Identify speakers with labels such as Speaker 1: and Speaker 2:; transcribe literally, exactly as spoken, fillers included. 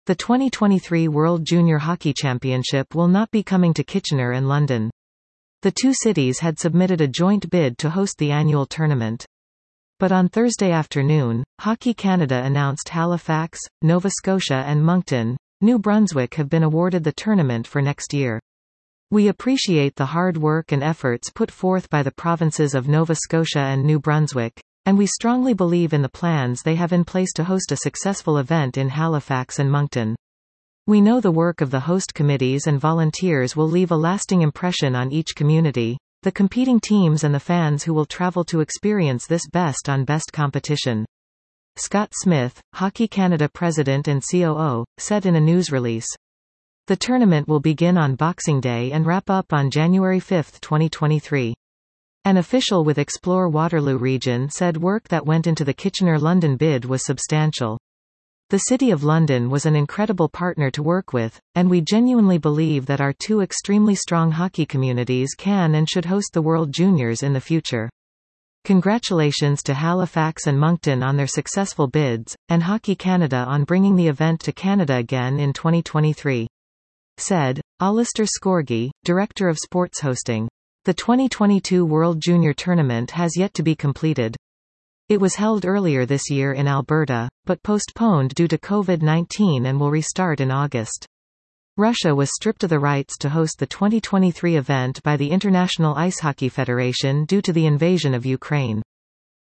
Speaker 1: The twenty twenty-three World Junior Hockey Championship will not be coming to Kitchener and London. The two cities had submitted a joint bid to host the annual tournament. But on Thursday afternoon, Hockey Canada announced Halifax, Nova Scotia and Moncton, New Brunswick have been awarded the tournament for next year. We appreciate the hard work and efforts put forth by the provinces of Nova Scotia and New Brunswick, and we strongly believe in the plans they have in place to host a successful event in Halifax and Moncton. We know the work of the host committees and volunteers will leave a lasting impression on each community, the competing teams and the fans who will travel to experience this best-on-best competition. Scott Smith, Hockey Canada President and C O O, said in a news release. The tournament will begin on Boxing Day and wrap up on January fifth, twenty twenty-three. An official with Explore Waterloo Region said work that went into the Kitchener-London bid was substantial. The City of London was an incredible partner to work with, and we genuinely believe that our two extremely strong hockey communities can and should host the World Juniors in the future. Congratulations to Halifax and Moncton on their successful bids, and Hockey Canada on bringing the event to Canada again in twenty twenty-three. Said Alistair Scorgie, Director of Sports Hosting. The twenty twenty-two World Junior Tournament has yet to be completed. It was held earlier this year in Alberta, but postponed due to COVID nineteen and will restart in August. Russia was stripped of the rights to host the twenty twenty-three event by the International Ice Hockey Federation due to the invasion of Ukraine.